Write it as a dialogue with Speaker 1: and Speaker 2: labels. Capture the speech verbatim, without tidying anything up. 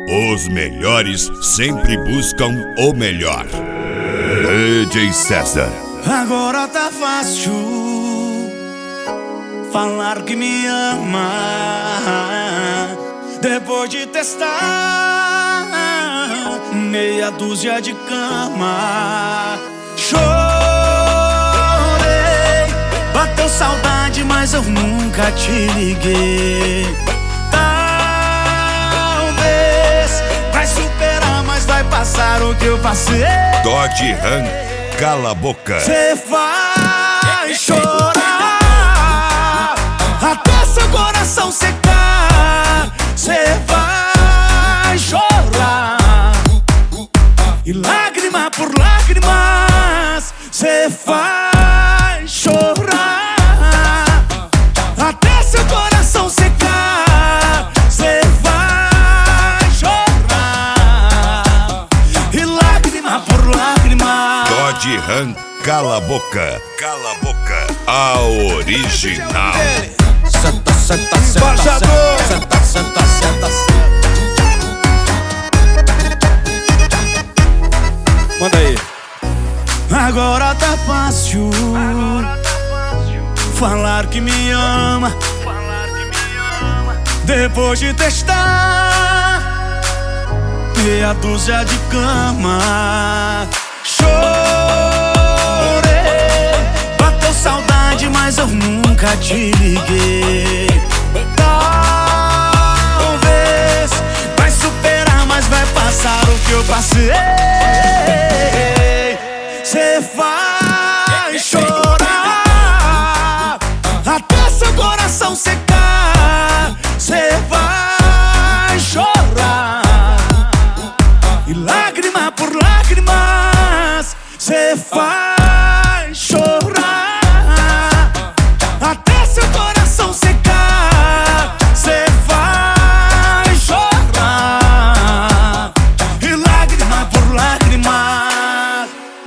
Speaker 1: Os melhores sempre buscam o melhor. D J César.
Speaker 2: Agora tá fácil falar que me ama, depois de testar meia dúzia de cama. Chorei, bateu saudade, mas eu nunca te liguei. Talvez vai superar, mas vai passar o que eu passei.
Speaker 1: Dodge Ram, cala a boca.
Speaker 2: Cê vai chorar até seu coração secar. Cê vai chorar, e lágrima por lágrimas cê vai chorar até seu coração secar. Cê vai chorar, e lágrima por lágrima.
Speaker 1: Dodge Ram, cala a boca. Cala a boca. A original.
Speaker 2: Senta, senta, senta, senta, senta, senta, senta. Manda aí. Agora tá fácil falar que me ama, depois de testar meia dúzia de cama. Chorei, bateu saudade, mas eu nunca te liguei. Talvez vai superar, mas vai passar o que eu passei. Cê vai chorar até seu coração secar. Cê vai chorar, e lágrima por lágrimas cê vai